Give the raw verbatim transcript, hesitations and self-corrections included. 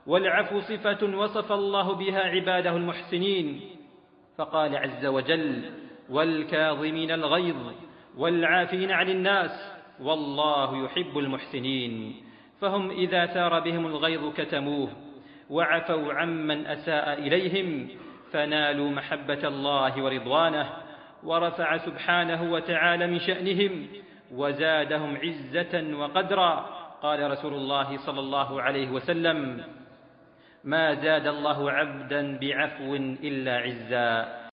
والعفو صفة وصف الله بها عباده المحسنين، فقال عز وجل: والكاظمين الغيظ والعافين عن الناس والله يحب المحسنين. فهم إذا ثار بهم الغيظ كتموه وعفوا عمن أساء إليهم فنالوا محبة الله ورضوانه، ورفع سبحانه وتعالى من شأنهم وزادهم عزة وقدرا. قال رسول الله صلى الله عليه وسلم: ما زاد الله عبدا بعفو إلا عزا.